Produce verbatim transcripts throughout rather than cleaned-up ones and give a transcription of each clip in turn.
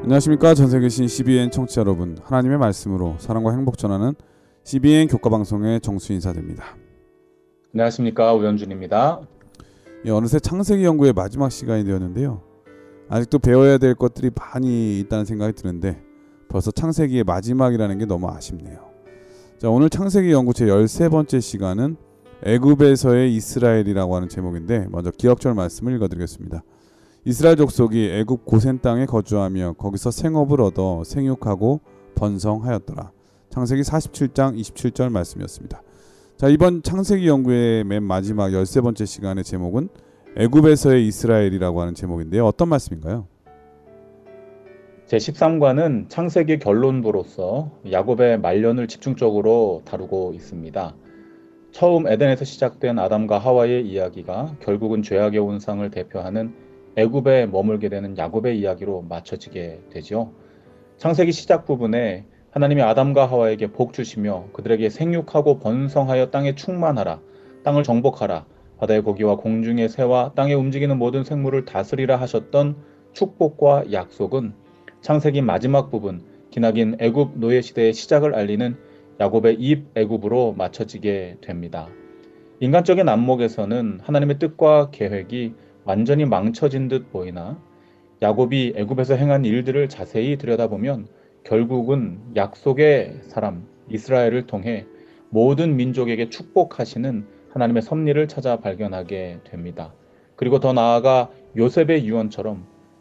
안녕하십니까. 전세계 계신 씨비엔 청취자 여러분, 하나님의 말씀으로 사랑과 행복 전하는 씨비엔 교과방송의 정수 인사드립니다. 안녕하십니까. 우현준입니다. 예, 어느새 창세기 연구의 마지막 시간이 되었는데요. 아직도 배워야 될 것들이 많이 있다는 생각이 드는데 벌써 창세기의 마지막이라는 게 너무 아쉽네요. 자, 오늘 창세기 연구 제십삼 번째 시간은 애굽에서의 이스라엘이라고 하는 제목인데 먼저 기억절 말씀을 읽어드리겠습니다. 이스라엘 족속이 애굽 고센 땅에 거주하며 거기서 생업을 얻어 생육하고 번성하였더라. 창세기 사십칠 장 이십칠 절 말씀이었습니다. 자, 이번 창세기 연구의 맨 마지막 십삼 번째 시간의 제목은 애굽에서의 이스라엘이라고 하는 제목인데요. 어떤 말씀인가요? 제십삼 과는 창세기 결론부로서 야곱의 말년을 집중적으로 다루고 있습니다. 처음 에덴에서 시작된 아담과 하와의 이야기가 결국은 죄악의 온상을 대표하는 애굽에 머물게 되는 야곱의 이야기로 맞춰지게 되죠. 창세기 시작 부분에 하나님이 아담과 하와에게 복 주시며 그들에게 생육하고 번성하여 땅에 충만하라, 땅을 정복하라, 바다의 고기와 공중의 새와 땅에 움직이는 모든 생물을 다스리라 하셨던 축복과 약속은 창세기 마지막 부분, 기나긴 애굽 노예 시대의 시작을 알리는 야곱의 입 애굽으로 맞춰지게 됩니다. 인간적인 안목에서는 하나님의 뜻과 계획이 완전히 망쳐진 듯 보이나 야곱이 애굽에서 행한 일들을 자세히 들여다보면 결국은 약속의 사람 이스라엘을 통해 모든 민족에게 축복하시는 하나님의 섭리를 찾아 발견하게 됩니다. 그리고 더 나아가 요셉의 유언처럼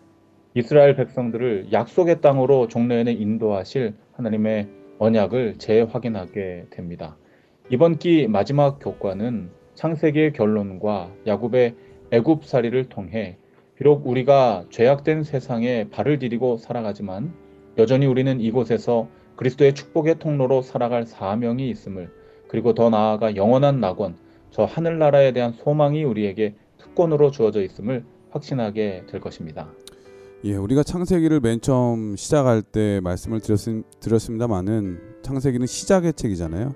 이스라엘 백성들을 약속의 땅으로 종래에 인도하실 하나님의 언약을 재확인하게 됩니다. 이번 기 마지막 교과는 창세기의 결론과 야곱의 애굽살이를 통해 비록 우리가 죄악된 세상에 발을 디디고 살아가지만 여전히 우리는 이곳에서 그리스도의 축복의 통로로 살아갈 사명이 있음을, 그리고 더 나아가 영원한 낙원, 저 하늘나라에 대한 소망이 우리에게 특권으로 주어져 있음을 확신하게 될 것입니다. 예, 우리가 창세기를 맨 처음 시작할 때 말씀을 드렸음, 드렸습니다마는 창세기는 시작의 책이잖아요.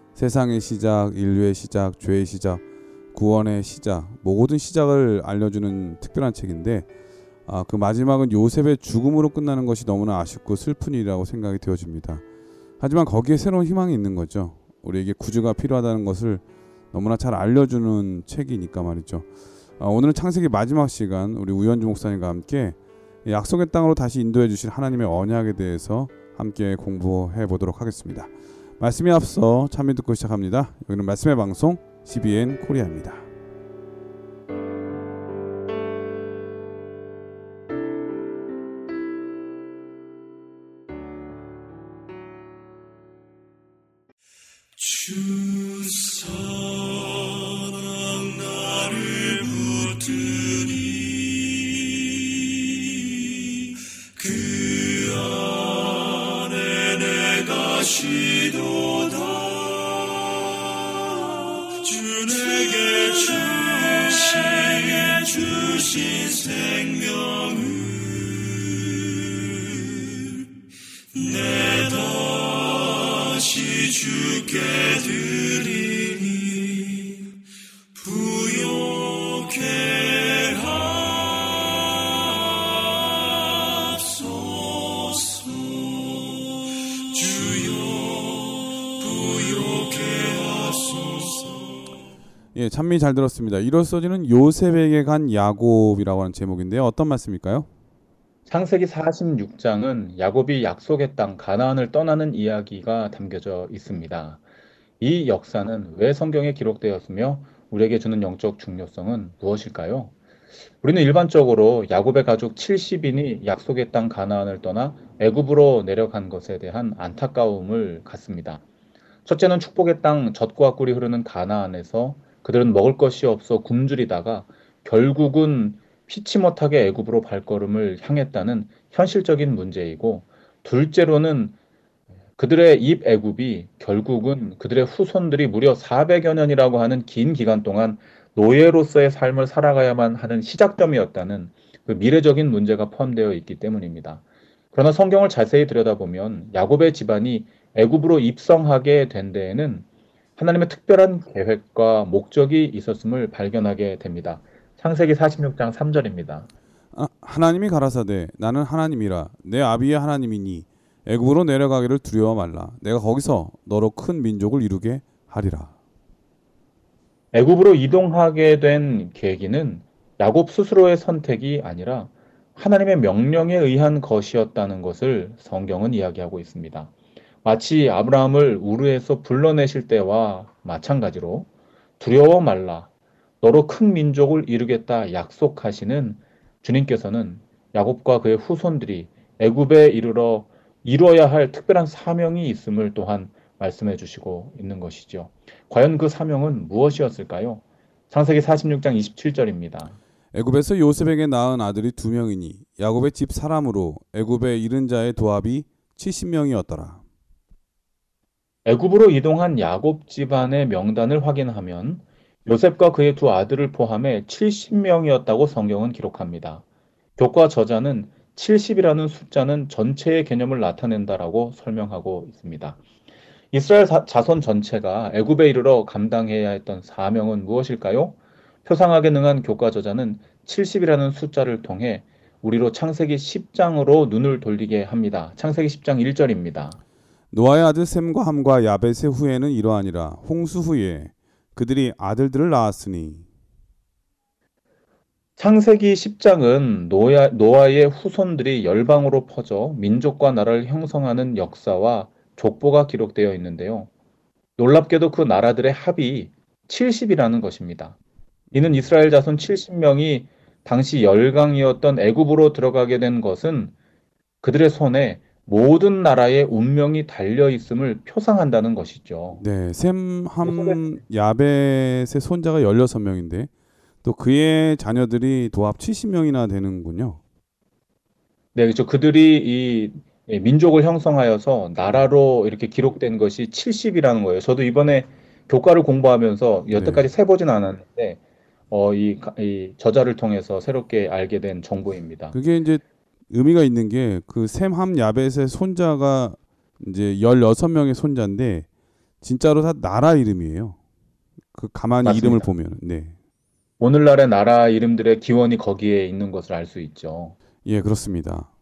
세상의 시작, 인류의 시작, 죄의 시작, 구원의 시작, 모든 시작을 알려주는 특별한 책인데 아, 그 마지막은 요셉의 죽음으로 끝나는 것이 너무나 아쉽고 슬픈 일이라고 생각이 되어집니다. 하지만 거기에 새로운 희망이 있는 거죠. 우리에게 구주가 필요하다는 것을 너무나 잘 알려주는 책이니까 말이죠. 아, 오늘은 창세기 마지막 시간 우리 우현주 목사님과 함께 약속의 땅으로 다시 인도해 주실 하나님의 언약에 대해서 함께 공부해 보도록 하겠습니다. 말씀에 앞서 참여 듣고 시작합니다. 여기는 말씀의 방송 씨비엔 코리아입니다. 주 사랑 나를 붙드니 그 안에 내가 쉬도다. 주 내게 주신 주신 생명을 내 다시 주께 드리니 부요케 하소서. 주여 부요케 하소서. 예, 찬미 잘 들었습니다. 이로써지는 요셉에게 간 야곱이라고 하는 제목인데요. 어떤 말씀일까요? 창세기 사십육 장은 야곱이 약속의 땅 가나안을 떠나는 이야기가 담겨져 있습니다. 이 역사는 왜 성경에 기록되었으며 우리에게 주는 영적 중요성은 무엇일까요? 우리는 일반적으로 야곱의 가족 칠십 인이 약속의 땅 가나안을 떠나 애굽으로 내려간 것에 대한 안타까움을 갖습니다. 첫째는 축복의 땅 젖과 꿀이 흐르는 가나안에서 그들은 먹을 것이 없어 굶주리다가 결국은 피치 못하게 애굽으로 발걸음을 향했다는 현실적인 문제이고, 둘째로는 그들의 입 애굽이 결국은 그들의 후손들이 무려 사백여 년이라고 하는 긴 기간 동안 노예로서의 삶을 살아가야만 하는 시작점이었다는 그 미래적인 문제가 포함되어 있기 때문입니다. 그러나 성경을 자세히 들여다보면 야곱의 집안이 애굽으로 입성하게 된 데에는 하나님의 특별한 계획과 목적이 있었음을 발견하게 됩니다. 창세기 사십육 장 삼 절입니다. 하, 하나님이 가라사대 나는 하나님이라 내 아비의 하나님이니 애굽으로 내려가기를 두려워 말라. 내가 거기서 너로 큰 민족을 이루게 하리라. 애굽으로 이동하게 된 계기는 야곱 스스로의 선택이 아니라 하나님의 명령에 의한 것이었다는 것을 성경은 이야기하고 있습니다. 마치 아브라함을 우르에서 불러내실 때와 마찬가지로 두려워 말라, 너로 큰 민족을 이루겠다 약속하시는 주님께서는 야곱과 그의 후손들이 애굽에 이르러 이루어야 할 특별한 사명이 있음을 또한 말씀해 주시고 있는 것이죠. 과연 그 사명은 무엇이었을까요? 창세기 사십육 장 이십칠 절입니다. 애굽에서 요셉에게 낳은 아들이 두 명이니 야곱의 집 사람으로 애굽에 이른 자의 도합이 칠십 명이었더라. 애굽으로 이동한 야곱 집안의 명단을 확인하면 요셉과 그의 두 아들을 포함해 칠십 명이었다고 성경은 기록합니다. 교과 저자는 칠십이라는 숫자는 전체의 개념을 나타낸다라고 설명하고 있습니다. 이스라엘 사- 자손 전체가 애굽에 이르러 감당해야 했던 사명은 무엇일까요? 표상하게 능한 교과 저자는 칠십이라는 숫자를 통해 우리로 창세기 십 장으로 눈을 돌리게 합니다. 창세기 십 장 일 절입니다. 노아의 아들 셈과 함과 야벳의 후예는 이러하니라. 홍수 후에 그들이 아들들을 낳았으니. 창세기 십 장은 노아, 노아의 후손들이 열방으로 퍼져 민족과 나라를 형성하는 역사와 족보가 기록되어 있는데요. 놀랍게도 그 나라들의 합이 칠십이라는 것입니다. 이는 이스라엘 자손 칠십 명이 당시 열강이었던 애굽으로 들어가게 된 것은 그들의 손에 모든 나라의 운명이 달려 있음을 표상한다는 것이죠. 네, 셈, 함, 야벳의 손자가 열여섯 명인데 또 그의 자녀들이 도합 칠십 명이나 되는군요. 네, 그렇죠. 그들이 이 예, 민족을 형성하여서 나라로 이렇게 기록된 것이 칠십이라는 거예요. 저도 이번에 교과를 공부하면서 여태까지 네. 세보진 않았는데 어, 이, 가- 이 저자를 통해서 새롭게 알게 된 정보입니다. 그게 이제 의미가 있는 게 그 셈, 함, 야벳의 손자가 이제 열여섯 명의 손자인데 진짜로 다 나라 이름이에요. 그 가만히 맞습니다. 이름을 보면. 네. 오늘날의 나라 이름들의 기원이 거기에 있는 것을 알 수 있죠. 예, 그렇습니다.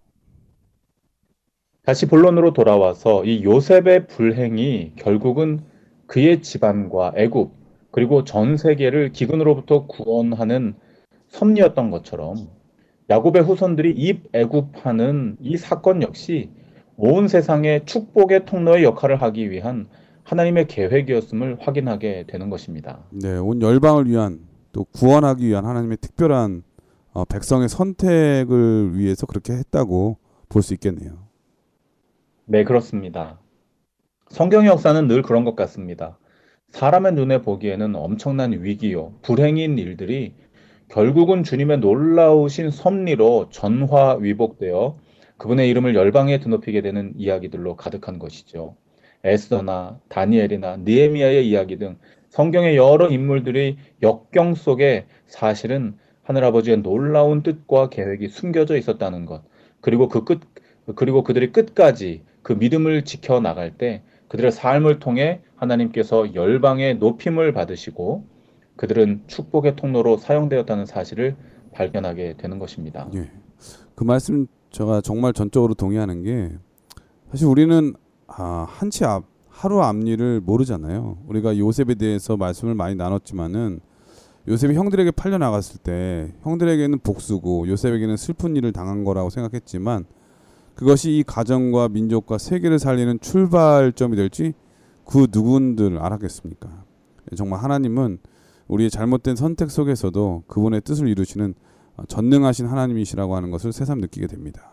다시 본론으로 돌아와서 이 요셉의 불행이 결국은 그의 집안과 애굽 그리고 전 세계를 기근으로부터 구원하는 섭리였던 것처럼 야곱의 후손들이 입애굽하는 이 사건 역시 온 세상의 축복의 통로의 역할을 하기 위한 하나님의 계획이었음을 확인하게 되는 것입니다. 네, 온 열방을 위한 또 구원하기 위한 하나님의 특별한 어, 백성의 선택을 위해서 그렇게 했다고 볼 수 있겠네요. 네, 그렇습니다. 성경의 역사는 늘 그런 것 같습니다. 사람의 눈에 보기에는 엄청난 위기요, 불행인 일들이 결국은 주님의 놀라우신 섭리로 전화위복되어 그분의 이름을 열방에 드높이게 되는 이야기들로 가득한 것이죠. 에스더나 다니엘이나 느헤미야의 이야기 등 성경의 여러 인물들이 역경 속에 사실은 하늘아버지의 놀라운 뜻과 계획이 숨겨져 있었다는 것, 그리고 그 끝, 그리고 그들이 끝까지 그 믿음을 지켜 나갈 때 그들의 삶을 통해 하나님께서 열방의 높임을 받으시고 그들은 축복의 통로로 사용되었다는 사실을 발견하게 되는 것입니다. 예. 그 말씀 제가 정말 전적으로 동의하는 게 사실 우리는 아, 한치 앞 하루 앞일을 모르잖아요. 우리가 요셉에 대해서 말씀을 많이 나눴지만은 요셉이 형들에게 팔려 나갔을 때 형들에게는 복수고 요셉에게는 슬픈 일을 당한 거라고 생각했지만 그것이 이 가정과 민족과 세계를 살리는 출발점이 될지 그 누군들 알았겠습니까? 정말 하나님은 우리의 잘못된 선택 속에서도 그분의 뜻을 이루시는 전능하신 하나님이시라고 하는 것을 새삼 느끼게 됩니다.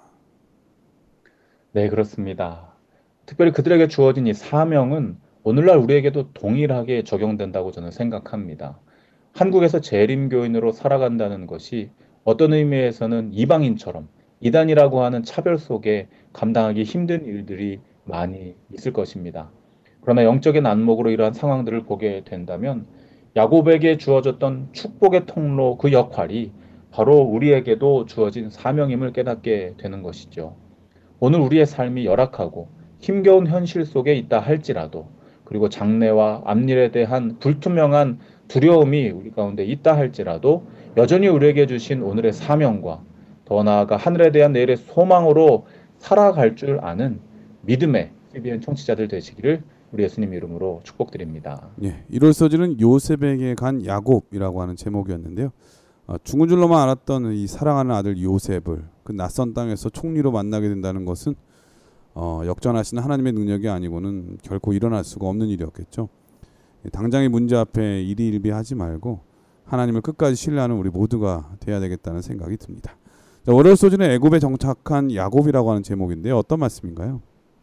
네, 그렇습니다. 특별히 그들에게 주어진 이 사명은 오늘날 우리에게도 동일하게 적용된다고 저는 생각합니다. 한국에서 재림교인으로 살아간다는 것이 어떤 의미에서는 이방인처럼 이단이라고 하는 차별 속에 감당하기 힘든 일들이 많이 있을 것입니다. 그러나 영적인 안목으로 이러한 상황들을 보게 된다면 야곱에게 주어졌던 축복의 통로 그 역할이 바로 우리에게도 주어진 사명임을 깨닫게 되는 것이죠. 오늘 우리의 삶이 열악하고 힘겨운 현실 속에 있다 할지라도 그리고 장래와 앞일에 대한 불투명한 두려움이 우리 가운데 있다 할지라도 여전히 우리에게 주신 오늘의 사명과 더 나아가 하늘에 대한 내일의 소망으로 살아갈 줄 아는 믿음의 씨비엔 청취자들 되시기를 우리 예수님 이름으로 축복드립니다. 예, 일월 서지는 요셉에게 간 야곱이라고 하는 제목이었는데요. 어, 죽은 줄로만 알았던 이 사랑하는 아들 요셉을 그 낯선 땅에서 총리로 만나게 된다는 것은 어, 역전하시는 하나님의 능력이 아니고는 결코 일어날 수가 없는 일이었겠죠. 예, 당장의 문제 앞에 일희일비하지 말고 하나님을 끝까지 신뢰하는 우리 모두가 돼야 되겠다는 생각이 듭니다. 자, 월요일 소지는 애굽에 정착한 야곱이라고 하는 제목인데요. 어떤 말씀인가요?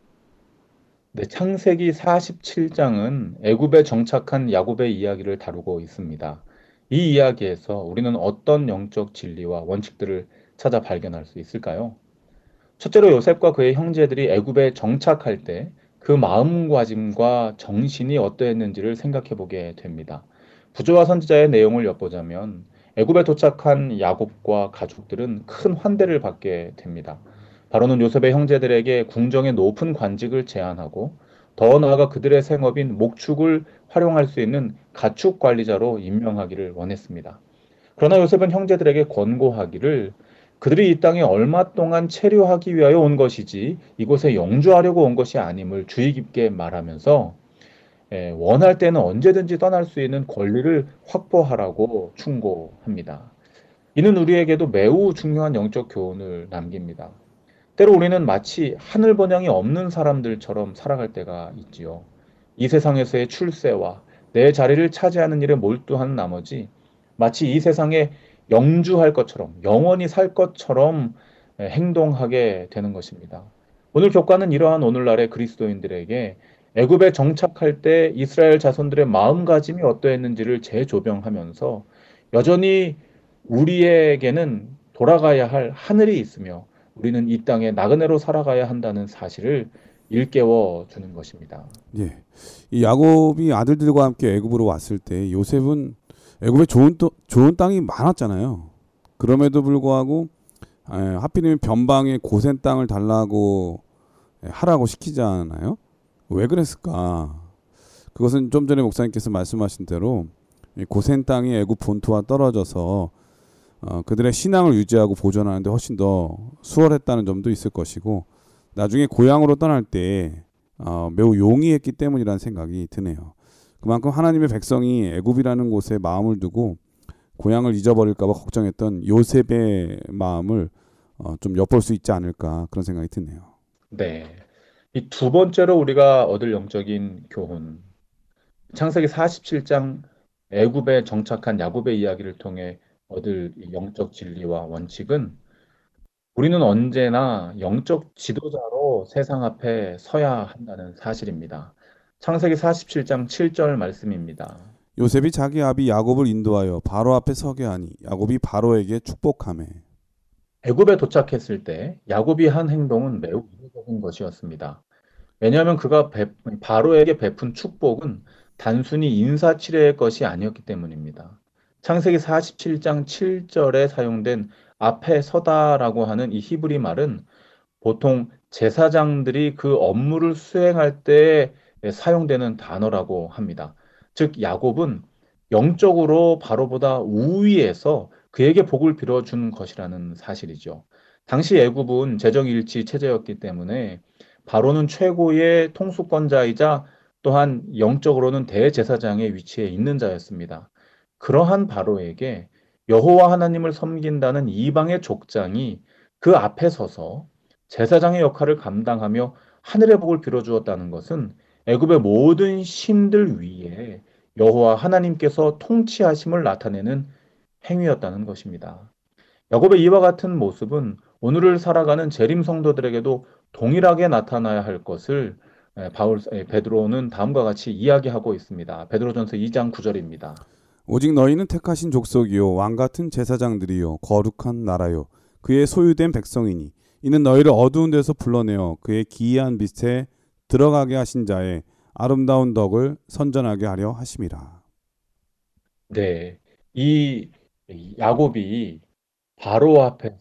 네, 창세기 사십칠 장은 애굽에 정착한 야곱의 이야기를 다루고 있습니다. 이 이야기에서 우리는 어떤 영적 진리와 원칙들을 찾아 발견할 수 있을까요? 첫째로 요셉과 그의 형제들이 애굽에 정착할 때 그 마음가짐과 정신이 어떠했는지를 생각해 보게 됩니다. 부조와 선지자의 내용을 엿보자면 애굽에 도착한 야곱과 가족들은 큰 환대를 받게 됩니다. 바로는 요셉의 형제들에게 궁정의 높은 관직을 제안하고 더 나아가 그들의 생업인 목축을 활용할 수 있는 가축 관리자로 임명하기를 원했습니다. 그러나 요셉은 형제들에게 권고하기를 그들이 이 땅에 얼마 동안 체류하기 위하여 온 것이지 이곳에 영주하려고 온 것이 아님을 주의 깊게 말하면서 예, 원할 때는 언제든지 떠날 수 있는 권리를 확보하라고 충고합니다. 이는 우리에게도 매우 중요한 영적 교훈을 남깁니다. 때로 우리는 마치 하늘 번영이 없는 사람들처럼 살아갈 때가 있지요. 이 세상에서의 출세와 내 자리를 차지하는 일에 몰두하는 나머지 마치 이 세상에 영주할 것처럼 영원히 살 것처럼 행동하게 되는 것입니다. 오늘 교과는 이러한 오늘날의 그리스도인들에게 애굽에 정착할 때 이스라엘 자손들의 마음가짐이 어떠했는지를 재조명하면서 여전히 우리에게는 돌아가야 할 하늘이 있으며 우리는 이 땅에 나그네로 살아가야 한다는 사실을 일깨워 주는 것입니다. 예, 이 야곱이 아들들과 함께 애굽으로 왔을 때 요셉은 애굽에 좋은 또, 좋은 땅이 많았잖아요. 그럼에도 불구하고 에, 하필이면 변방에 고센 땅을 달라고 에, 하라고 시키잖아요. 왜 그랬을까? 그것은 좀 전에 목사님께서 말씀하신 대로 이 고센 땅이 애굽 본토와 떨어져서 어, 그들의 신앙을 유지하고 보존하는 데 훨씬 더 수월했다는 점도 있을 것이고 나중에 고향으로 떠날 때 어, 매우 용이했기 때문이라는 생각이 드네요. 그만큼 하나님의 백성이 애굽이라는 곳에 마음을 두고 고향을 잊어버릴까 봐 걱정했던 요셉의 마음을 어, 좀 엿볼 수 있지 않을까 그런 생각이 드네요. 네. 이 두 번째로 우리가 얻을 영적인 교훈. 창세기 사십칠 장 애굽에 정착한 야곱의 이야기를 통해 얻을 이 영적 진리와 원칙은 우리는 언제나 영적 지도자로 세상 앞에 서야 한다는 사실입니다. 창세기 사십칠 장 칠 절 말씀입니다. 요셉이 자기 아비 야곱을 인도하여 바로 앞에 서게 하니 야곱이 바로에게 축복하매. 애굽에 도착했을 때 야곱이 한 행동은 매우 이례적인 것이었습니다. 왜냐하면 그가 베, 바로에게 베푼 축복은 단순히 인사치레의 것이 아니었기 때문입니다. 창세기 사십칠 장 칠 절에 사용된 앞에 서다라고 하는 이 히브리 말은 보통 제사장들이 그 업무를 수행할 때 사용되는 단어라고 합니다. 즉 야곱은 영적으로 바로보다 우위에서 그에게 복을 빌어준 것이라는 사실이죠. 당시 애굽은 재정일치 체제였기 때문에 바로는 최고의 통수권자이자 또한 영적으로는 대제사장의 위치에 있는 자였습니다. 그러한 바로에게 여호와 하나님을 섬긴다는 이방의 족장이 그 앞에 서서 제사장의 역할을 감당하며 하늘의 복을 빌어주었다는 것은 애굽의 모든 신들 위에 여호와 하나님께서 통치하심을 나타내는 행위였다는 것입니다. 야곱의 이와 같은 모습은 오늘을 살아가는 재림 성도들에게도 동일하게 나타나야 할 것을 바울 베드로는 다음과 같이 이야기하고 있습니다. 베드로전서 이 장 구 절입니다. 오직 너희는 택하신 족속이요 왕 같은 제사장들이요 거룩한 나라요 그의 소유된 백성이니 이는 너희를 어두운 데서 불러내어 그의 기이한 빛에 들어가게 하신 자의 아름다운 덕을 선전하게 하려 하심이라. 네, 이 야곱이 바로 앞에서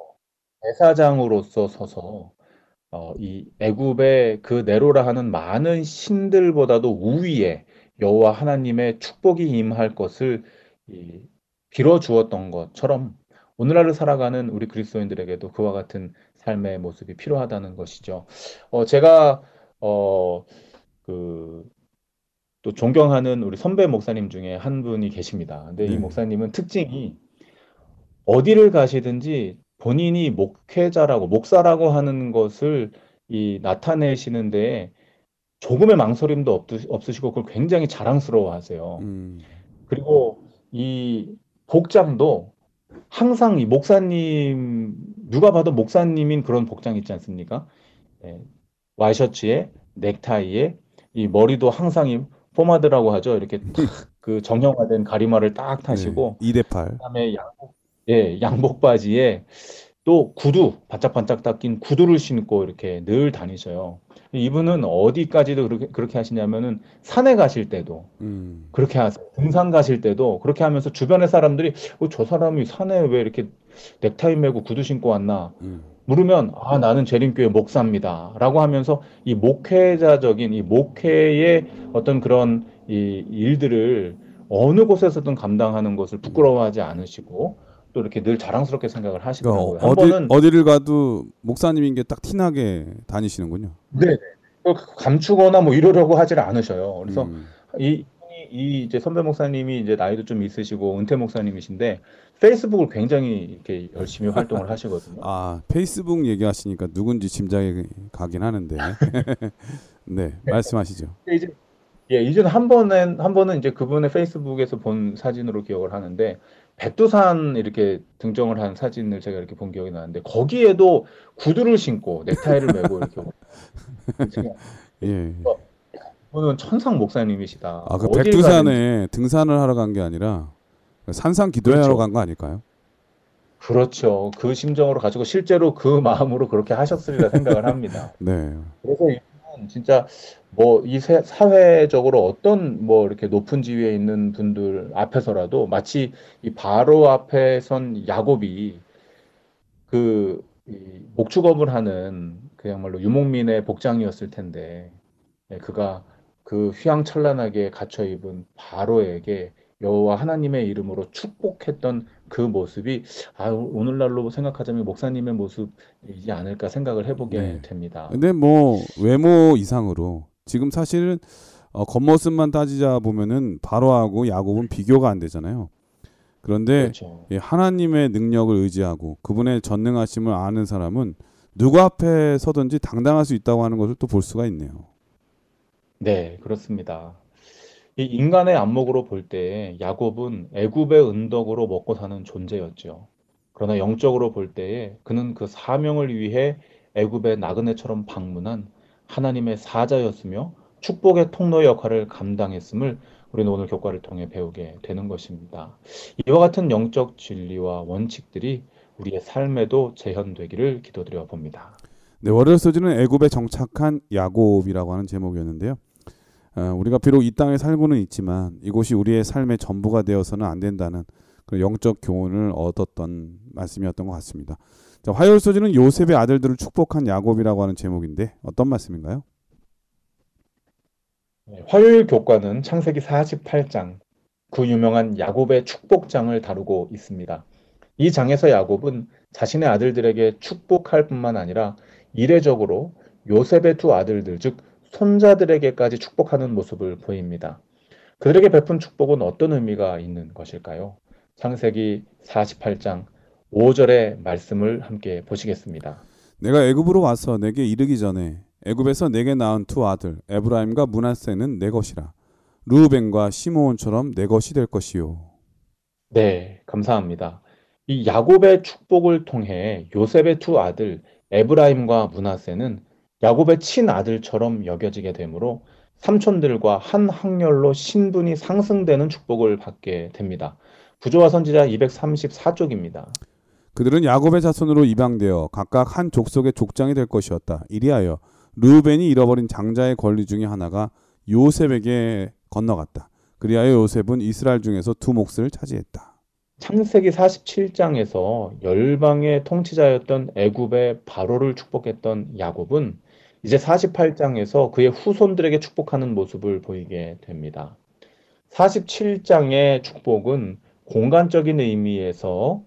제사장으로서 서서 어, 이 애굽의 그 네로라 하는 많은 신들보다도 우위에 여호와 하나님의 축복이 임할 것을 이, 빌어 주었던 것처럼 오늘날을 살아가는 우리 그리스도인들에게도 그와 같은 삶의 모습이 필요하다는 것이죠. 어, 제가 어, 그, 또 존경하는 우리 선배 목사님 중에 한 분이 계십니다. 근데 이 네. 목사님은 특징이 어디를 가시든지 본인이 목회자라고 목사라고 하는 것을 이 나타내시는데 조금의 망설임도 없, 없으시고 그걸 굉장히 자랑스러워하세요. 음. 그리고 이 복장도 항상 이 목사님 누가 봐도 목사님인 그런 복장 있지 않습니까? 예, 와이셔츠에 넥타이에 이 머리도 항상 이 포마드라고 하죠. 이렇게 탁 그 정형화된 가리마를 딱 네. 타시고 이 대 팔. 그다음에 양복 예, 양복 바지에 또 구두 반짝반짝 닦인 구두를 신고 이렇게 늘 다니셔요. 이분은 어디까지도 그렇게 그렇게 하시냐면은 산에 가실 때도 음. 그렇게 하세요. 등산 가실 때도 그렇게 하면서 주변의 사람들이 어, 저 사람이 산에 왜 이렇게 넥타이 메고 구두 신고 왔나? 음. 물으면 아 나는 재림교회 목사입니다라고 하면서 이 목회자적인 이 목회의 어떤 그런 이 일들을 어느 곳에서든 감당하는 것을 부끄러워하지 않으시고 또 이렇게 늘 자랑스럽게 생각을 그러니까 하시더라고요. 한 어디 번은 어디를 가도 목사님인 게 딱 티나게 다니시는군요. 네, 그 감추거나 뭐 이러려고 하질 않으셔요. 그래서 음. 이, 이 이제 선배 목사님이 이제 나이도 좀 있으시고 은퇴 목사님이신데 페이스북을 굉장히 이렇게 열심히 활동을 하시거든요. 아, 페이스북 얘기하시니까 누군지 짐작이 가긴 하는데. 네, 말씀하시죠. 근데 이제 예, 이전 한 번은 한 번은 이제 그분의 페이스북에서 본 사진으로 기억을 하는데 백두산 이렇게 등정을 한 사진을 제가 이렇게 본 기억이 나는데 거기에도 구두를 신고 넥타이를 메고 이렇게 제가 예. 그분은 천상 목사님이시다. 아, 그 어딜 가든지 백두산에 등산을 하러 간 게 아니라 산상 기도하러 그렇죠. 간 거 아닐까요? 그렇죠. 그 심정으로 가지고 실제로 그 마음으로 그렇게 하셨으리라 생각을 합니다. 네. 그래서 이분은 진짜 뭐 이 사회적으로 어떤 뭐 이렇게 높은 지위에 있는 분들 앞에서라도 마치 이 바로 앞에 선 야곱이 그 이 목축업을 하는 그야말로 유목민의 복장이었을 텐데 예, 그가 그 휘황찬란하게 갖춰 입은 바로에게 여호와 하나님의 이름으로 축복했던 그 모습이 아, 오늘날로 생각하자면 목사님의 모습이지 않을까 생각을 해보게 네. 됩니다. 근데 뭐 외모 이상으로 지금 사실은 어, 겉모습만 따지자 보면은 바로하고 야곱은 비교가 안 되잖아요. 그런데 그렇죠. 예, 하나님의 능력을 의지하고 그분의 전능하심을 아는 사람은 누구 앞에 서든지 당당할 수 있다고 하는 것을 또 볼 수가 있네요. 네, 그렇습니다. 이 인간의 안목으로 볼 때 야곱은 애굽의 은덕으로 먹고 사는 존재였죠. 그러나 영적으로 볼 때에 그는 그 사명을 위해 애굽의 나그네처럼 방문한 하나님의 사자였으며 축복의 통로 역할을 감당했음을 우리는 오늘 교과를 통해 배우게 되는 것입니다. 이와 같은 영적 진리와 원칙들이 우리의 삶에도 재현되기를 기도드려 봅니다. 네, 월요일 소지는 애굽에 정착한 야곱이라고 하는 제목이었는데요. 어, 우리가 비록 이 땅에 살고는 있지만 이곳이 우리의 삶의 전부가 되어서는 안 된다는 그런 영적 교훈을 얻었던 말씀이었던 것 같습니다. 자, 화요일 소지는 요셉의 아들들을 축복한 야곱이라고 하는 제목인데 어떤 말씀인가요? 네, 화요일 교과는 창세기 사십팔 장, 그 유명한 야곱의 축복장을 다루고 있습니다. 이 장에서 야곱은 자신의 아들들에게 축복할 뿐만 아니라 이례적으로 요셉의 두 아들들, 즉 손자들에게까지 축복하는 모습을 보입니다. 그들에게 베푼 축복은 어떤 의미가 있는 것일까요? 창세기 사십팔 장 오 절의 말씀을 함께 보시겠습니다. 내가 애굽으로 와서 내게 이르기 전에 애굽에서 내게 낳은 두 아들 에브라임과 므낫세는 내 것이라. 르우벤과 시므온처럼 내 것이 될 것이요. 네, 감사합니다. 이 야곱의 축복을 통해 요셉의 두 아들 에브라임과 므낫세는 야곱의 친아들처럼 여겨지게 되므로 삼촌들과 한 학렬로 신분이 상승되는 축복을 받게 됩니다. 구조와 선지자 이백삼십사 쪽입니다. 그들은 야곱의 자손으로 입양되어 각각 한 족속의 족장이 될 것이었다. 이리하여 르우벤이 잃어버린 장자의 권리 중에 하나가 요셉에게 건너갔다. 그리하여 요셉은 이스라엘 중에서 두 몫을 차지했다. 창세기 사십칠 장에서 열방의 통치자였던 애굽의 바로를 축복했던 야곱은 이제 사십팔 장에서 그의 후손들에게 축복하는 모습을 보이게 됩니다. 사십칠 장의 축복은 공간적인 의미에서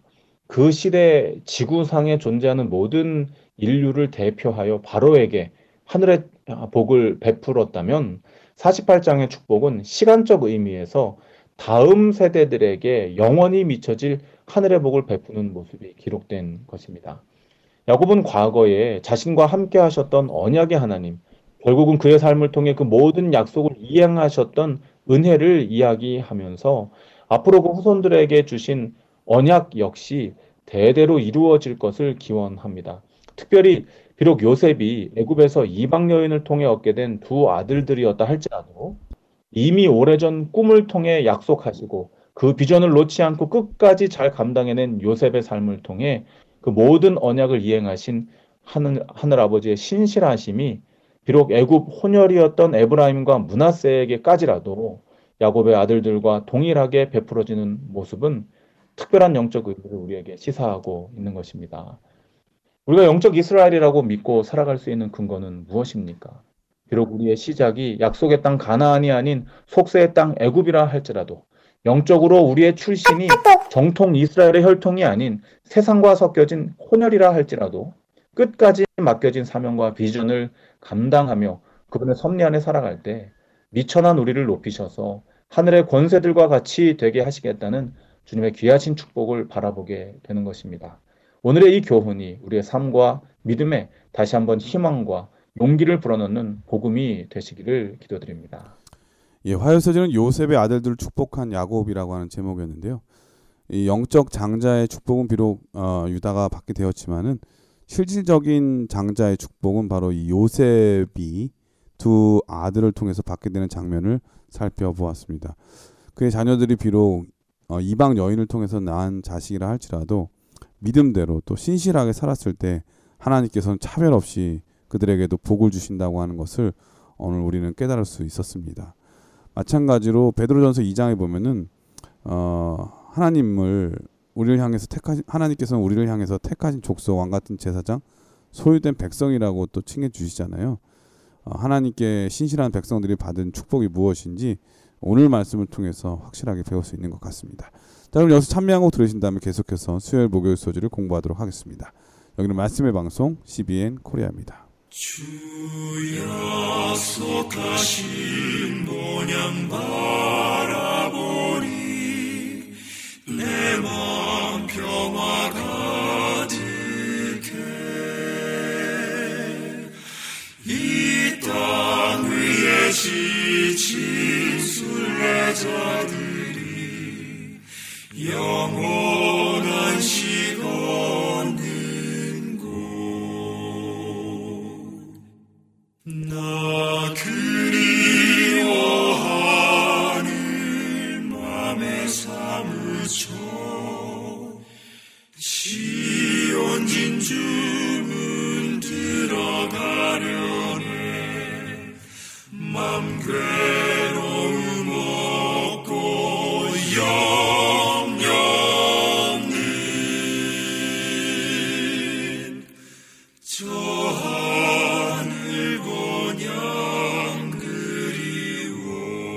그 시대 지구상에 존재하는 모든 인류를 대표하여 바로에게 하늘의 복을 베풀었다면 사십팔 장의 축복은 시간적 의미에서 다음 세대들에게 영원히 미쳐질 하늘의 복을 베푸는 모습이 기록된 것입니다. 야곱은 과거에 자신과 함께 하셨던 언약의 하나님, 결국은 그의 삶을 통해 그 모든 약속을 이행하셨던 은혜를 이야기하면서 앞으로 그 후손들에게 주신 언약 역시 대대로 이루어질 것을 기원합니다. 특별히 비록 요셉이 애굽에서 이방 여인을 통해 얻게 된 두 아들들이었다 할지라도 이미 오래전 꿈을 통해 약속하시고 그 비전을 놓지 않고 끝까지 잘 감당해낸 요셉의 삶을 통해 그 모든 언약을 이행하신 하늘, 하늘 아버지의 신실하심이 비록 애굽 혼혈이었던 에브라임과 므낫세에게까지라도 야곱의 아들들과 동일하게 베풀어지는 모습은 특별한 영적 의미를 우리에게 시사하고 있는 것입니다. 우리가 영적 이스라엘이라고 믿고 살아갈 수 있는 근거는 무엇입니까? 비록 우리의 시작이 약속의 땅 가나안이 아닌 속세의 땅 애굽이라 할지라도 영적으로 우리의 출신이 정통 이스라엘의 혈통이 아닌 세상과 섞여진 혼혈이라 할지라도 끝까지 맡겨진 사명과 비전을 감당하며 그분의 섭리 안에 살아갈 때 미천한 우리를 높이셔서 하늘의 권세들과 같이 되게 하시겠다는 주님의 귀하신 축복을 바라보게 되는 것입니다. 오늘의 이 교훈이 우리의 삶과 믿음에 다시 한번 희망과 용기를 불어넣는 복음이 되시기를 기도드립니다. 예, 화요서지는 요셉의 아들들을 축복한 야곱이라고 하는 제목이었는데요. 이 영적 장자의 축복은 비록 어, 유다가 받게 되었지만은 실질적인 장자의 축복은 바로 이 요셉이 두 아들을 통해서 받게 되는 장면을 살펴보았습니다. 그의 자녀들이 비록 어, 이방 여인을 통해서 낳은 자식이라 할지라도 믿음대로 또 신실하게 살았을 때 하나님께서는 차별 없이 그들에게도 복을 주신다고 하는 것을 오늘 우리는 깨달을 수 있었습니다. 마찬가지로 베드로전서 이 장에 보면은 어, 하나님을 우리를 향해서 택하신 하나님께서는 우리를 향해서 택하신 족속 왕 같은 제사장 소유된 백성이라고 또 칭해 주시잖아요. 어, 하나님께 신실한 백성들이 받은 축복이 무엇인지 오늘 말씀을 통해서 확실하게 배울 수 있는 것 같습니다. 자, 그럼 여기서 찬미한 곡 들으신 다음에 계속해서 수요일 목요일 소지를 공부하도록 하겠습니다. 여기는 말씀의 방송 씨비엔 코리아입니다. 주 약속하신 본향 바라보니 내 마음 평화 가득해 이 땅 위에 지친 순례자들이 영원한 식 얻는 곳 나 그리워하는 맘에 사무쳐 시온 진주문 들어가려네 맘 괴로움 없고 영영는 저 하늘 본향 그리워.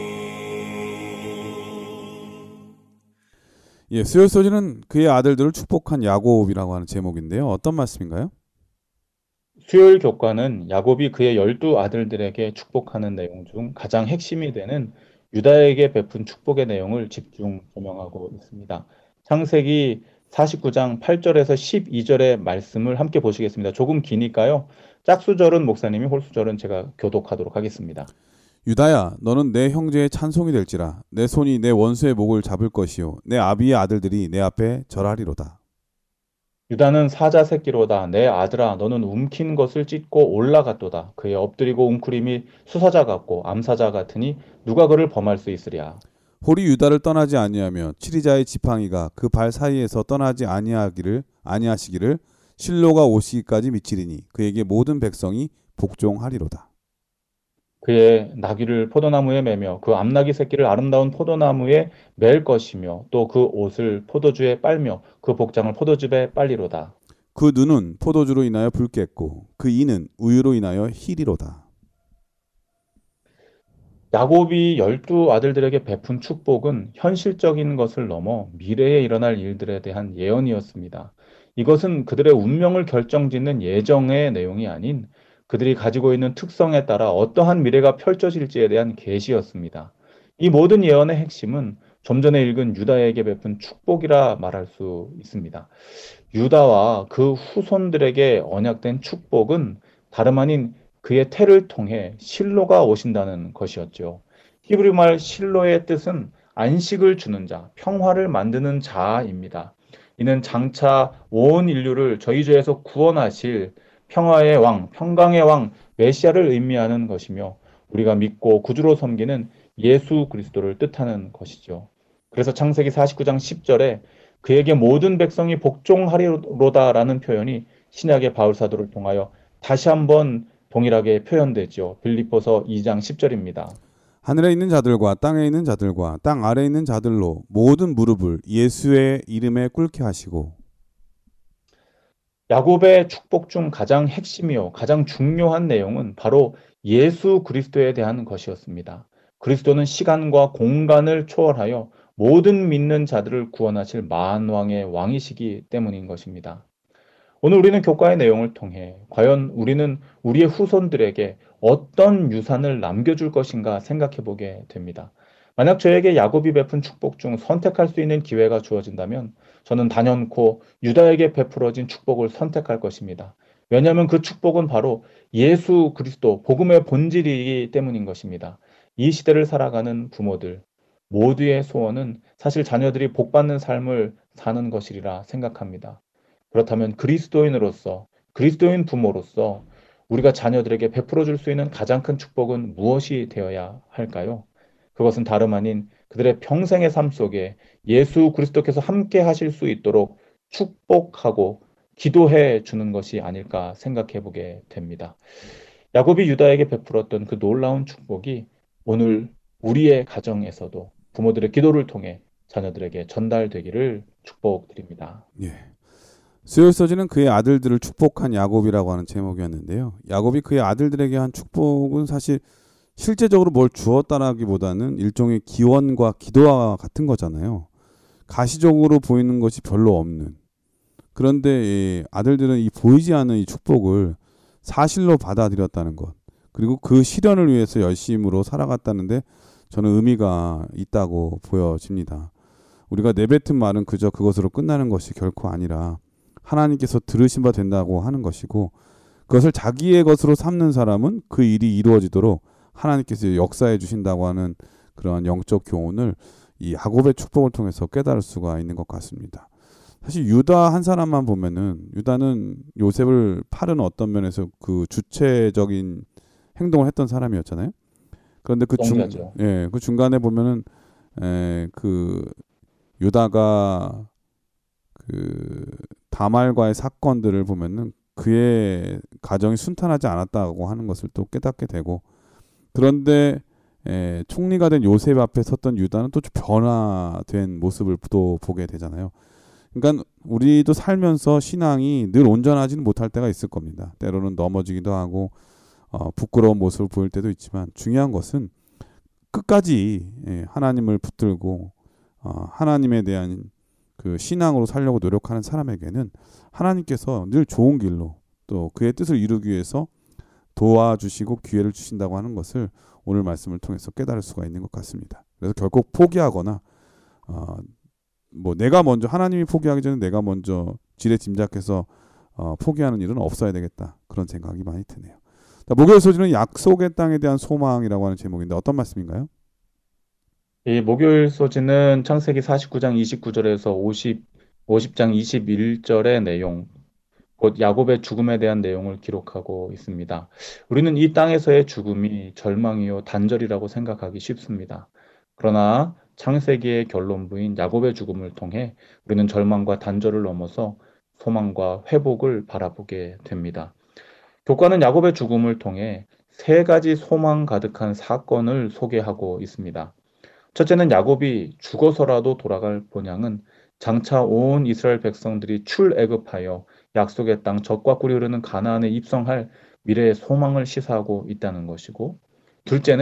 예, 수요일 소지는 그의 아들들을 축복한 야곱이라고 하는 제목인데요. 어떤 말씀인가요? 수요일 교과는 야곱이 그의 열두 아들들에게 축복하는 내용 중 가장 핵심이 되는 유다에게 베푼 축복의 내용을 집중 설명하고 있습니다. 창세기 사십구 장 팔 절에서 십이 절의 말씀을 함께 보시겠습니다. 조금 기니까요. 짝수절은 목사님이, 홀수절은 제가 교독하도록 하겠습니다. 유다야, 너는 내 형제의 찬송이 될지라. 내 손이 내 원수의 목을 잡을 것이요 내 아비의 아들들이 내 앞에 절하리로다. 유다는 사자 새끼로다. 내 아들아, 너는 움킨 것을 찢고 올라갔도다. 그의 엎드리고 웅크림이 수사자 같고 암사자 같으니 누가 그를 범할 수 있으랴. 홀이 유다를 떠나지 아니하며 치리자의 지팡이가 그 발 사이에서 떠나지 아니하기를 아니하시기를 실로가 오시기까지 미치리니 그에게 모든 백성이 복종하리로다. 그의 나귀를 포도나무에 매며 그 암나귀 새끼를 아름다운 포도나무에 맬 것이며 또 그 옷을 포도주에 빨며 그 복장을 포도즙에 빨리로다. 그 눈은 포도주로 인하여 붉겠고 그 이는 우유로 인하여 희리로다. 야곱이 열두 아들들에게 베푼 축복은 현실적인 것을 넘어 미래에 일어날 일들에 대한 예언이었습니다. 이것은 그들의 운명을 결정짓는 예정의 내용이 아닌 그들이 가지고 있는 특성에 따라 어떠한 미래가 펼쳐질지에 대한 계시였습니다. 이 모든 예언의 핵심은 좀 전에 읽은 유다에게 베푼 축복이라 말할 수 있습니다. 유다와 그 후손들에게 언약된 축복은 다름 아닌 그의 태를 통해 실로가 오신다는 것이었죠. 히브리 말 실로의 뜻은 안식을 주는 자, 평화를 만드는 자입니다. 이는 장차 온 인류를 저희 죄에서 구원하실 평화의 왕, 평강의 왕, 메시아를 의미하는 것이며 우리가 믿고 구주로 섬기는 예수 그리스도를 뜻하는 것이죠. 그래서 창세기 사십구 장 십 절에 그에게 모든 백성이 복종하리로다라는 표현이 신약의 바울 사도를 통하여 다시 한번 동일하게 표현되죠. 빌립보서 이 장 십 절입니다. 하늘에 있는 자들과 땅에 있는 자들과 땅 아래에 있는 자들로 모든 무릎을 예수의 이름에 꿇게 하시고. 야곱의 축복 중 가장 핵심이요, 가장 중요한 내용은 바로 예수 그리스도에 대한 것이었습니다. 그리스도는 시간과 공간을 초월하여 모든 믿는 자들을 구원하실 만왕의 왕이시기 때문인 것입니다. 오늘 우리는 교과의 내용을 통해 과연 우리는 우리의 후손들에게 어떤 유산을 남겨줄 것인가 생각해 보게 됩니다. 만약 저에게 야곱이 베푼 축복 중 선택할 수 있는 기회가 주어진다면 저는 단연코 유다에게 베풀어진 축복을 선택할 것입니다. 왜냐하면 그 축복은 바로 예수 그리스도 복음의 본질이기 때문인 것입니다. 이 시대를 살아가는 부모들 모두의 소원은 사실 자녀들이 복받는 삶을 사는 것이리라 생각합니다. 그렇다면 그리스도인으로서, 그리스도인 부모로서 우리가 자녀들에게 베풀어 줄 수 있는 가장 큰 축복은 무엇이 되어야 할까요? 그것은 다름 아닌 그들의 평생의 삶 속에 예수 그리스도께서 함께 하실 수 있도록 축복하고 기도해 주는 것이 아닐까 생각해 보게 됩니다. 야곱이 유다에게 베풀었던 그 놀라운 축복이 오늘 우리의 가정에서도 부모들의 기도를 통해 자녀들에게 전달되기를 축복드립니다. 예. 수요일 서지는 그의 아들들을 축복한 야곱이라고 하는 제목이었는데요. 야곱이 그의 아들들에게 한 축복은 사실 실제적으로 뭘 주었다라기보다는 일종의 기원과 기도와 같은 거잖아요. 가시적으로 보이는 것이 별로 없는. 그런데 이 아들들은 이 보이지 않는 이 축복을 사실로 받아들였다는 것. 그리고 그 실현을 위해서 열심으로 살아갔다는데 저는 의미가 있다고 보여집니다. 우리가 내뱉은 말은 그저 그것으로 끝나는 것이 결코 아니라 하나님께서 들으신 바 된다고 하는 것이고 그것을 자기의 것으로 삼는 사람은 그 일이 이루어지도록 하나님께서 역사해 주신다고 하는 그러한 영적 교훈을 이 야곱의 축복을 통해서 깨달을 수가 있는 것 같습니다. 사실 유다 한 사람만 보면은 유다는 요셉을 팔은 어떤 면에서 그 주체적인 행동을 했던 사람이었잖아요. 그런데 그 중, 예, 그 중간에 보면은 에, 그 유다가 그 다말과의 사건들을 보면은 그의 가정이 순탄하지 않았다고 하는 것을 또 깨닫게 되고 그런데 에, 총리가 된 요셉 앞에 섰던 유다는 또 변화된 모습을 또 보게 되잖아요. 그러니까 우리도 살면서 신앙이 늘 온전하지는 못할 때가 있을 겁니다. 때로는 넘어지기도 하고 어, 부끄러운 모습을 보일 때도 있지만 중요한 것은 끝까지 예, 하나님을 붙들고 어, 하나님에 대한 그 신앙으로 살려고 노력하는 사람에게는 하나님께서 늘 좋은 길로 또 그의 뜻을 이루기 위해서 도와주시고 기회를 주신다고 하는 것을 오늘 말씀을 통해서 깨달을 수가 있는 것 같습니다. 그래서 결국 포기하거나 어, 뭐 내가 먼저 하나님이 포기하기 전에 내가 먼저 지레 짐작해서 어, 포기하는 일은 없어야 되겠다. 그런 생각이 많이 드네요. 자, 목요일 소지는 약속의 땅에 대한 소망이라고 하는 제목인데 어떤 말씀인가요? 이 목요일 소지는 창세기 사십구 장 이십구 절에서 오십, 오십 장 이십일 절의 내용, 곧 야곱의 죽음에 대한 내용을 기록하고 있습니다. 우리는 이 땅에서의 죽음이 절망이요 단절이라고 생각하기 쉽습니다. 그러나 창세기의 결론부인 야곱의 죽음을 통해 우리는 절망과 단절을 넘어서 소망과 회복을 바라보게 됩니다. 교과는 야곱의 죽음을 통해 세 가지 소망 가득한 사건을 소개하고 있습니다. 첫째는 야곱이 죽어서라도 돌아갈 본향은 장차 온 이스라엘 백성들이 출애굽하여 약속의 땅 젖과 꿀이 흐르는 가나안에 입성할 미래의 소망을 시사하고 있다는 것이고, 둘째는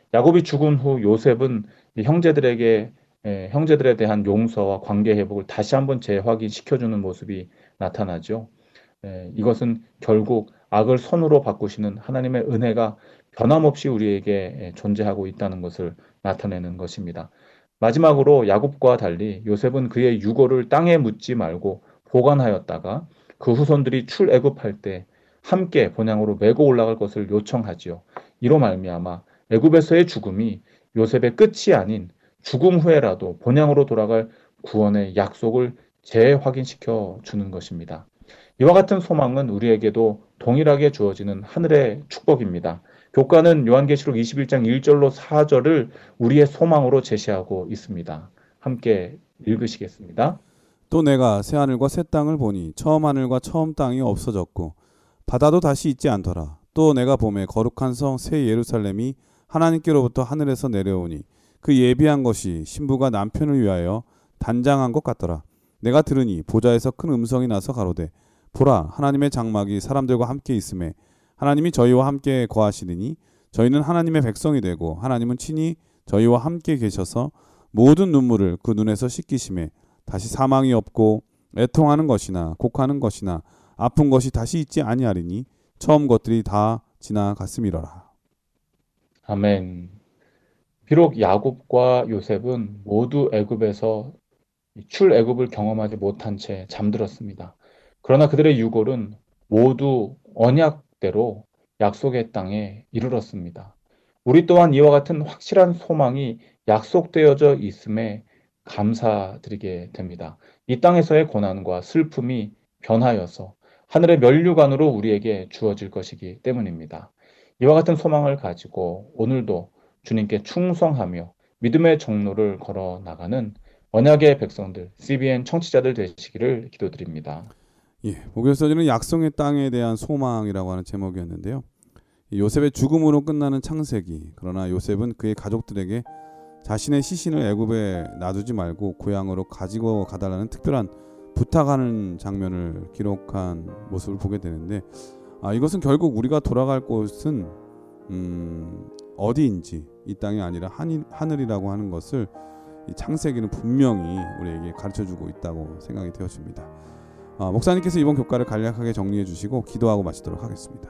야곱이 죽은 후 요셉은 이 형제들에게 예, 형제들에 대한 용서와 관계 회복을 다시 한번 재확인시켜주는 모습이 나타나죠. 예, 이것은 결국 악을 선으로 바꾸시는 하나님의 은혜가 변함없이 우리에게 예, 존재하고 있다는 것을 나타내는 것입니다. 마지막으로 야곱과 달리 요셉은 그의 유고를 땅에 묻지 말고 보관하였다가 그 후손들이 출애굽할 때 함께 본향으로 메고 올라갈 것을 요청하지요. 이로 말미암아 애굽에서의 죽음이 요셉의 끝이 아닌 죽음 후에라도 본향으로 돌아갈 구원의 약속을 재확인시켜 주는 것입니다. 이와 같은 소망은 우리에게도 동일하게 주어지는 하늘의 축복입니다. 교과는 요한계시록 이십일 장 일 절로 사 절을 우리의 소망으로 제시하고 있습니다. 함께 읽으시겠습니다. 또 내가 새 하늘과 새 땅을 보니 처음 하늘과 처음 땅이 없어졌고 바다도 다시 있지 않더라. 또 내가 보매 거룩한 성 새 예루살렘이 하나님께로부터 하늘에서 내려오니 그 예비한 것이 신부가 남편을 위하여 단장한 것 같더라. 내가 들으니 보좌에서 큰 음성이 나서 가로되 보라, 하나님의 장막이 사람들과 함께 있음에 하나님이 저희와 함께 거하시리니 저희는 하나님의 백성이 되고 하나님은 친히 저희와 함께 계셔서 모든 눈물을 그 눈에서 씻기심에 다시 사망이 없고 애통하는 것이나 곡하는 것이나 아픈 것이 다시 있지 아니하리니 처음 것들이 다 지나갔음이로라. 아멘. 비록 야곱과 요셉은 모두 애굽에서 출애굽을 경험하지 못한 채 잠들었습니다. 그러나 그들의 유골은 모두 언약대로 약속의 땅에 이르렀습니다. 우리 또한 이와 같은 확실한 소망이 약속되어져 있음에 감사드리게 됩니다. 이 땅에서의 고난과 슬픔이 변하여서 하늘의 면류관으로 우리에게 주어질 것이기 때문입니다. 이와 같은 소망을 가지고 오늘도 주님께 충성하며 믿음의 정로를 걸어 나가는 언약의 백성들, 씨비엔 청취자들 되시기를 기도드립니다. 예, 목요일 서지는 약속의 땅에 대한 소망이라고 하는 제목이었는데요. 요셉의 죽음으로 끝나는 창세기. 그러나 요셉은 그의 가족들에게 자신의 시신을 애굽에 놔두지 말고 고향으로 가지고 가달라는 특별한 부탁하는 장면을 기록한 모습을 보게 되는데, 아, 이것은 결국 우리가 돌아갈 곳은 음, 어디인지 이 땅이 아니라 하늘, 하늘이라고 하는 것을 이 창세기는 분명히 우리에게 가르쳐주고 있다고 생각이 되어집니다. 아, 목사님께서 이번 교과를 간략하게 정리해 주시고 기도하고 마치도록 하겠습니다.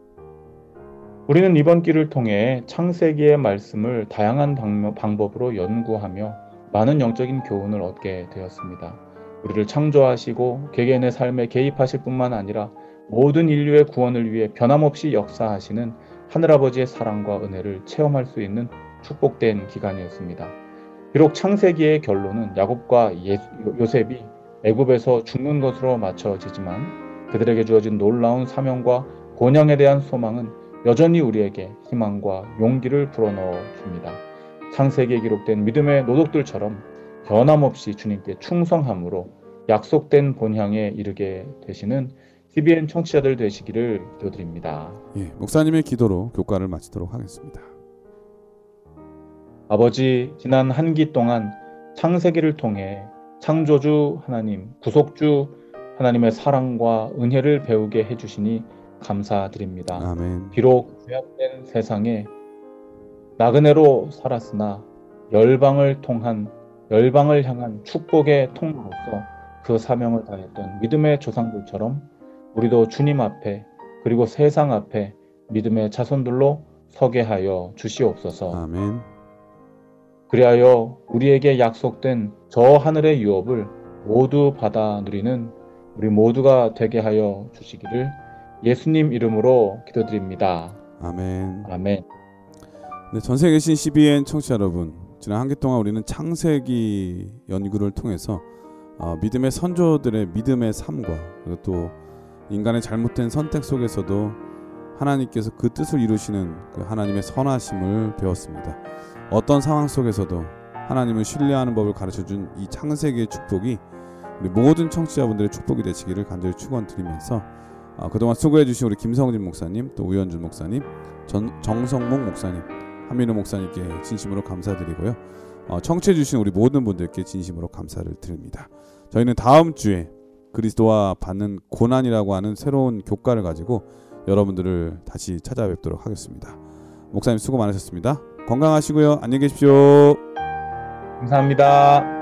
우리는 이번 길을 통해 창세기의 말씀을 다양한 방법으로 연구하며 많은 영적인 교훈을 얻게 되었습니다. 우리를 창조하시고 개개인의 삶에 개입하실 뿐만 아니라 모든 인류의 구원을 위해 변함없이 역사하시는 하늘아버지의 사랑과 은혜를 체험할 수 있는 축복된 기간이었습니다. 비록 창세기의 결론은 야곱과 예, 요셉이 애굽에서 죽는 것으로 맞춰지지만 그들에게 주어진 놀라운 사명과 본향에 대한 소망은 여전히 우리에게 희망과 용기를 불어넣어 줍니다. 창세기에 기록된 믿음의 노독들처럼 변함없이 주님께 충성함으로 약속된 본향에 이르게 되시는 씨비엔 청취자들 되시기를 기도드립니다. 예, 목사님의 기도로 교과를 마치도록 하겠습니다. 아버지, 지난 한 기 동안 창세기를 통해 창조주 하나님, 구속주 하나님의 사랑과 은혜를 배우게 해주시니 감사드립니다. 아멘. 비록 죄악된 세상에 나그네로 살았으나 열방을 통한 열방을 향한 축복의 통로로서 그 사명을 다했던 믿음의 조상들처럼 우리도 주님 앞에 그리고 세상 앞에 믿음의 자손들로 서게 하여 주시옵소서. 아멘. 그리하여 우리에게 약속된 저 하늘의 유업을 모두 받아 누리는 우리 모두가 되게 하여 주시기를 예수님 이름으로 기도드립니다. 아멘. 아멘. 네, 전세에 계신 씨비엔 청취자 여러분, 지난 한 기 동안 우리는 창세기 연구를 통해서 어, 믿음의 선조들의 믿음의 삶과 그리고 또 인간의 잘못된 선택 속에서도 하나님께서 그 뜻을 이루시는 그 하나님의 선하심을 배웠습니다. 어떤 상황 속에서도 하나님을 신뢰하는 법을 가르쳐준 이 창세기의 축복이 우리 모든 청취자분들의 축복이 되시기를 간절히 축원드리면서 어, 그동안 수고해주신 우리 김성진 목사님, 또 우현준 목사님, 전, 정성목 목사님, 한민호 목사님께 진심으로 감사드리고요. 어, 청취해주신 우리 모든 분들께 진심으로 감사를 드립니다. 저희는 다음 주에 그리스도와 받는 고난이라고 하는 새로운 교과를 가지고 여러분들을 다시 찾아뵙도록 하겠습니다. 목사님 수고 많으셨습니다. 건강하시고요. 안녕히 계십시오. 감사합니다.